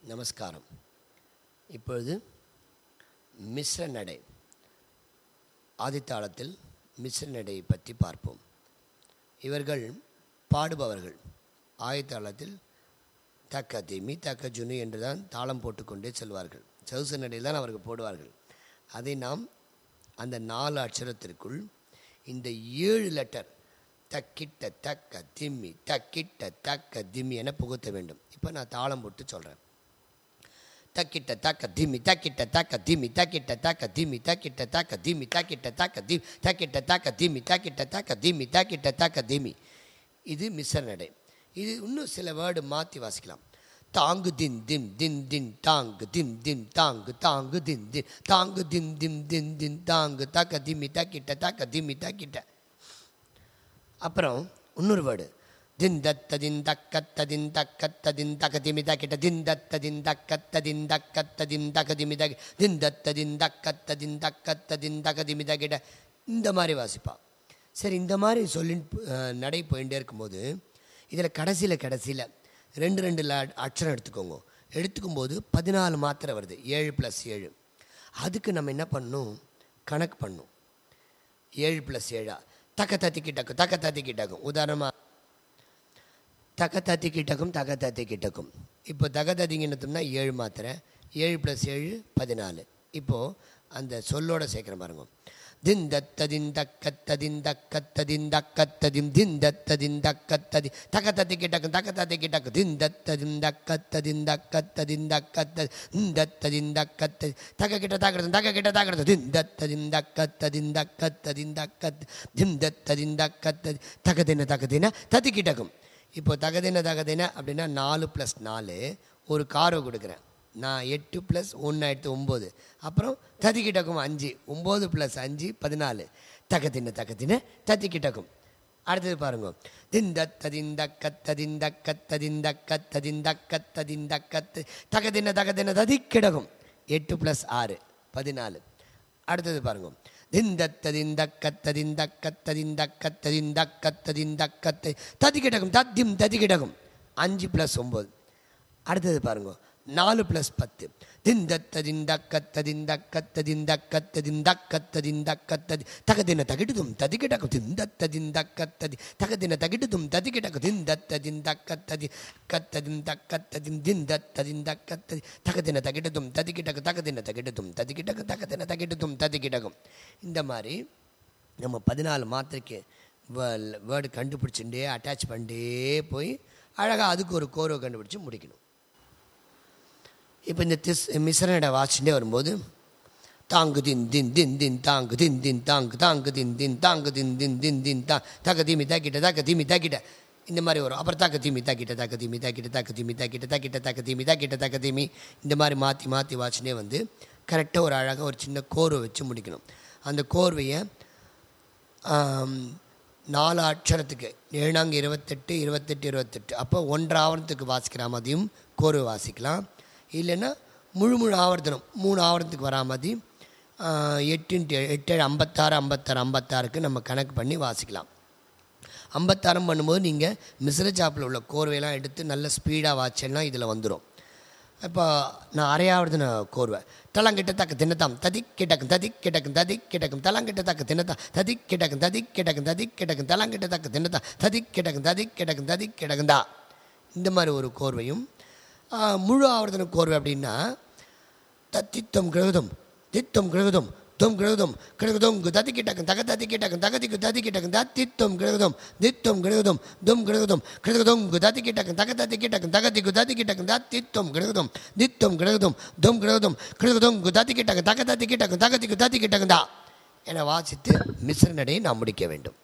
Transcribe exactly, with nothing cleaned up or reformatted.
நமஸ்காரம். இப்பொழுது மிஸ்ர நடை ஆதித்தாளத்தில் மிஸ்ர நடையை பற்றி பார்ப்போம். இவர்கள் பாடுபவர்கள். ஆதித்தாளத்தில் தக்க திமி தக்க ஜுனு என்று தான் தாளம் போட்டுக்கொண்டே செல்வார்கள். சவுச நடையில் தான் அவர்கள் போடுவார்கள். அதை நாம் அந்த நாலு அட்சரத்திற்குள் இந்த ஏழு லெட்டர் தக்கிட்ட தக்க திம்மி தக்கிட்ட தக்க திம்மி என புகுத்த வேண்டும். இப்போ நான் தாளம் போட்டு சொல்கிறேன். தக்கிட்ட தக்க திம்மி தக்கிட்ட தக்க திம்மி தக்கிட்ட தக்க திம்மி தக்கிட்ட தக்க திம்மி தக்கிட்ட தக்க திம் தக்கிட்ட தக்க திம்மி தக்கிட்ட தக்க திம்மி தக்கிட்ட தக்க திம்மி. இது மிஸ்ர நடை. இது இன்னும் சில வேர்டு மாற்றி வாசிக்கலாம். தாங்கு தின் திம் தின் தின் தாங்கு திம் திம் தாங்கு தாங்கு தின் தின் தாங்கு திம் திம் தின் தின் தாங்கு தக்க திம்மி தக்கிட்ட தக்க திம்மி தக்கிட்ட. அப்புறம் இன்னொரு வேர்டு தின் தத்ததின் தக்கத்ததின் தக்கத்ததின் தகதிமி தக்கிட்ட தின் தத்ததின் தக்கத்ததின் தக்கத்ததின் தகதிமி தகி தின் தத்ததின் தக்கத்ததின் தக்கத்ததின் தகதிமி தக்கிட்ட. இந்த மாதிரி வாசிப்பா. சரி, இந்த மாதிரி சொல்லி நடை போயிட்டே இருக்கும்போது இதில் கடைசியில் கடைசியில் ரெண்டு ரெண்டு அட்சரம் எடுத்துக்கோங்க. எடுத்துக்கும்போது பதினாலு மாத்திரை வருது. ஏழு ப்ளஸ் ஏழு. அதுக்கு நம்ம என்ன பண்ணணும், கணக்கு பண்ணணும். ஏழு ப்ளஸ் ஏழா தக்க தத்திக்கிட்டக்கும் தக்க தத்திக்கிட்டக்கும். உதாரணமாக தக்க தத்திக்கிட்டக்கும் தக்க தத்திக்கிட்டக்கும். இப்போ தக்க தத்திக்கிட்டோம்னா ஏழு மாத்திரை. ஏழு ப்ளஸ் ஏழு பதினாலு. இப்போது அந்த சொல்லோட சேர்க்குற பாருங்க. தின் தத்ததின் தக்கத்ததின் தக்கத்ததின் தக்கத்ததின் தின் தத்ததின் தக்கத்ததி தக்க தத்திக்கிட்டக்கும் தக்க தத்திக்கிட்டக்கும் தின் தத்ததின் தக்கத்ததின் தக்கத்ததின் தக்கத்ததி தின் தத்ததின் தக்கத்ததி தக்க கிட்ட தாக்கிறது தக்க கிட்ட தாக்கிறது தின் தத்ததின் தக்கத்ததின் தக்கத்ததின் தக்கத் தின் தத்ததின் தக்கத்ததி தக்கதின தக்கதின தத்திக்கிட்டக்கும். இப்போ தகதின தகதின அப்படின்னா நாலு ப்ளஸ் நாலு ஒரு காரோ கொடுக்குறேன். நான் எட்டு ப்ளஸ் ஒன்று எடுத்து ஒம்பது. அப்புறம் தத்திக்கிட்டக்கும் அஞ்சு. ஒம்பது ப்ளஸ் அஞ்சு பதினாலு. தக்கத்தின தக்கத்தின தத்திக்கிட்டக்கும். அடுத்தது பாருங்க. திந்தத்ததின் தக்கத்ததின் தக்கத்ததின் தக்கத்ததின் தக்கத்ததின் தக்கத்து தகதின தகதின ததிக்கிடக்கும். எட்டு ப்ளஸ் ஆறு பதினாலு. அடுத்தது பாருங்க. திந்தத்ததின் தக்கத்ததின் தக்கத்ததின் தக்கத்ததின் தக்கத்ததின் தக்கத்தை ததிக்கிடக்கும் தத்திம் ததிக்கிடக்கும். அஞ்சு ப்ளஸ் ஒம்பது. அடுத்தது பாருங்க. நாலு ப்ளஸ் பத்து. திந்தத்ததின் தக்கத்ததின் தக்கத்ததின் தக்கத்ததின் தக்கத்ததின் தக்கத்ததி தகதின தகிடுதும் ததிக்கிடக்கும் திந்தத்ததின் தக்கத்ததி தகதின தகிடுதும் ததிக்கிடக்கும் திந்தத்ததின் தக்கத்ததி கத்ததின் தக்கத்ததின் திந்தத்ததின் தக்கத்ததி தகதின தகிடுதும் ததிக்கிடக்கும் தகதின தகிடுதும் ததிக்கிடக்கும் தகதின தகிடுதும் ததிக்கிடக்கும். இந்த மாதிரி நம்ம பதினாலு மாத்திரைக்கு வேர்டு கண்டுபிடிச்சுட்டே அட்டாச் பண்ணிட்டே போய் அழகாக அதுக்கு ஒரு கோரோ கண்டுபிடிச்சி முடிக்கணும். இப்போ இந்த திஸ் மிஸ்ரனோட வாட்சிண்டே வரும்போது தாங்கு தின் தின் தின் தின் தாங்கு தின் தின் தாங்கு தாங்கு தின் தின் தாங்கு தின் தின் தின் தின் தா தக்க தீமி தாக்கிட்ட தக்க தீமி தாக்கிட்ட இந்த மாதிரி வரும். அப்புறம் தக்க தீமி தாக்கிட்ட தக்க தீமி தாக்கிட்ட தக்க தீமி தாக்கிட்ட தாக்கிட்ட தக்க தீமி தாக்கிட்ட தக்க தீமி இந்த மாதிரி மாற்றி மாற்றி வாட்சிண்டே வந்து கரெக்டாக ஒரு அழகாக ஒரு சின்ன கோர்வை வச்சு முடிக்கணும். அந்த கோர்வையை நாலு அட்சரத்துக்கு ஏழாங்க இருபத்தெட்டு இருபத்தெட்டு இருபத்தெட்டு அப்போ ஒன்றரை ஆவணத்துக்கு வாசிக்கிற மாதிரியும் கோர்வை வாசிக்கலாம். இல்லைன்னா முழு முழு ஆவர்த்தனம் மூணு ஆவர்த்தனத்துக்கு வரா மாதிரி எட்டு இன்ட்டு எட்டு ஏழு ஐம்பத்தாறு ஐம்பத்தாறு ஐம்பத்தாறுக்கு நம்ம கணக்கு பண்ணி வாசிக்கலாம். ஐம்பத்தாறு பண்ணும்போது நீங்கள் மிஸ்ர சாப்பில் உள்ள கோர்வையெல்லாம் எடுத்து நல்ல ஸ்பீடாக வாட்செல்லாம் இதில் வந்துடும். இப்போ நான் அரையாவதுன கோர்வை தலங்கிட்ட தக்க தின்னத்தாம் ததி கிட்டக்கும் ததி கிட்டக்கும் ததி கிட்டக்கும் தலங்கிட்ட தக்க தின்னத்தான் ததி கிட்டக்கும் ததி கிட்டக்கும் ததி கிட்டக்கும் தலங்கிட்ட தக்க தின்னத்தான் ததி கிட்டக்கும் ததி கிட்டக்கும் ததி கிடக்குந்தா. இந்த மாதிரி ஒரு கோர்வையும் முழு ஆவர்த்தன கோர்வை அப்படின்னா தத்தித்தம் கிழகுதம் தித்தம் கிழகுதம் தொம் கிழகுதம் கிழகுதம் ததி கிட்டக்கும் தக ததி கிட்டக்கும் தகதிக்கு ததி கிட்டக்கும் தத்தித்தம் கிழகுதம் தித்தம் கிழகுதம் தொம் கிழகுதம் கிழகுதம் ததி கிட்டக்கும் தக ததி கிட்டக்கும் தகதிக்கு ததி கிட்டக்கும் தத்தித்தம் கிழகுதம் தித்தம் கிழகுதம் தொம் கிழகுதம் கிழகுதம் ததி கிட்டக்கும் தக ததி கிட்டக்கும் தகதிக்கு ததி கிட்டக்கும் தா என வாசித்து மிஸ்ர நடையை நாம் முடிக்க வேண்டும்.